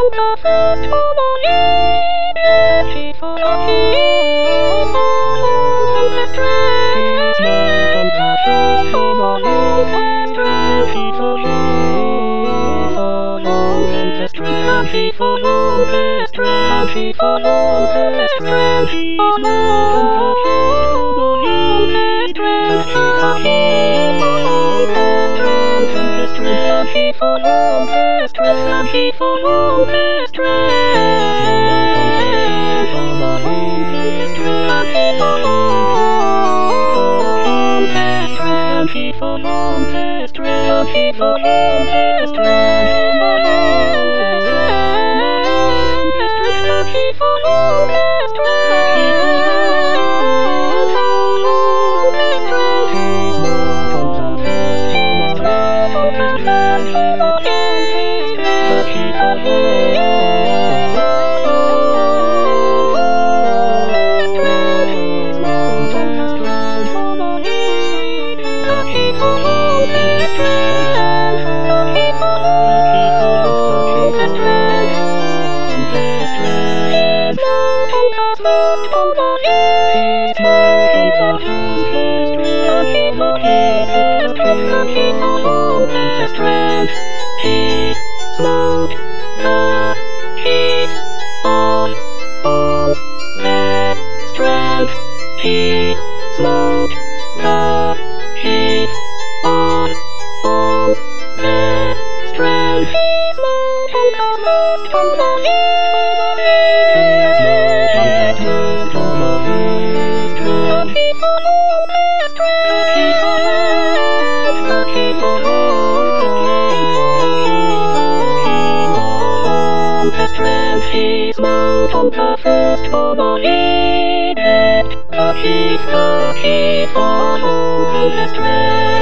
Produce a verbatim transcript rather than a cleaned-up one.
the first harmony, she for the key, from the strength, from the first harmony, she for the strength, she for the strength, she for the strength, she for the she for long the strength, and she for long the strength, for long the strength, she for long the strength, she for long the strength, she for long the strength, she for long the strength, he smote the heat on all the strength, he smote the heat on all the strength, he smote on the left from the east, he smote on the left from the east, and he followed the strength, he followed, he followed. He smote on the first harmony, the heat, the heat, followed the strength.